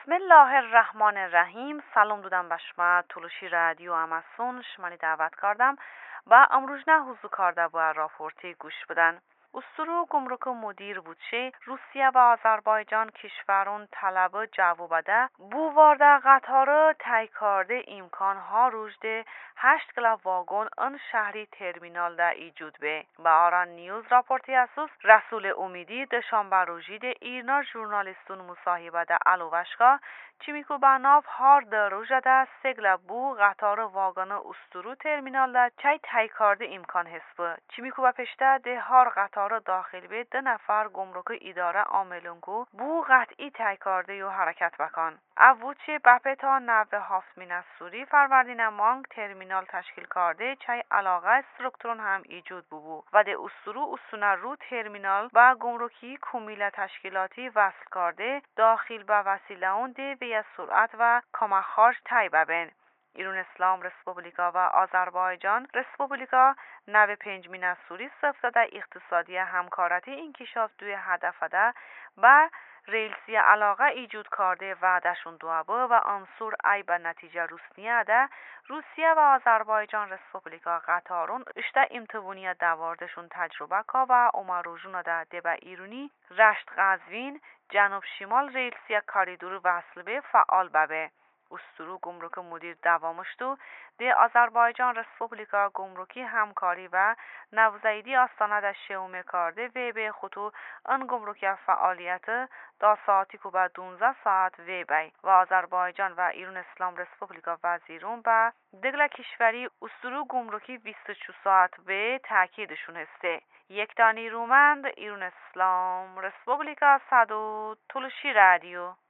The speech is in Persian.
بسم الله الرحمن الرحیم. سلام دودم بشما تولوشی رادیو اماسون شمانی دعوت کردم و امروز نه حضور کرده و راپورتی گوش بدن. استرو گمرک مدیر بودشه روسیه و آذربایجان کشورون طلب جواب بده بووارده قطار تای کرده امکانها روجده 8 کلا واگن ان شهری ترمینال ده ایجود به و آران نیوز راپورتی اسوس رسول امیدی دشانبه روژید ایرنا ژورنالیستون مصاحبه ده الوشکا چیمیکو بناف هار ده روژه ده سگل بو قطار واگن استرو ترمینال ده چای تای کرده امکان هست چیمیکو با پشته ده هار قطار داخل به 2 نفر گمرک اداره عاملونگو بو قطعی تای کرده و حرکت بکن اوچه بپتا نوه هافتمین سوری فروردین مانگ ترمینال تشکیل کرده چای علاقه استرکترون هم ایجود بو و ده استرو استونه رو ترمینال و گمرکی کمیله تشکیلاتی وصل کرده داخل به وسیله اون ده به سرعت و کمخارج تای ببین. ایران اسلام رسپوبلیکا و آذربایجان رسپوبلیکا 95 سوری سفته اقتصادی همکارتی انکشاف دوی هدف ده و ریلسی علاقه ایجود کرده و دشون دوابه و انصور ای به نتیجه روسنیه ده روسیه و آذربایجان رسپوبلیکا قطارون اشته امتوونیه دواردشون تجربه که و امروژون ده به ایرونی رشت قزوین جنوب شمال ریلسی کاریدور وصل به فعال ببه. استرو گمرک مدیر دوامشتو ده آذربایجان رسپوبلیکا گمرکی همکاری و نوزیدی آستانه ده شومه کرده و به خطو ان گمرکی فعالیت دا ساعتی که به 12 ساعت و بی و آذربایجان و ایران اسلام رسپوبلیکا وزیرون به دگل کشوری استرو گمرکی 24 ساعت به تاکیدشون هسته. یک دانی رومند ایران اسلام رسپوبلیکا صدو تولوشی رادیو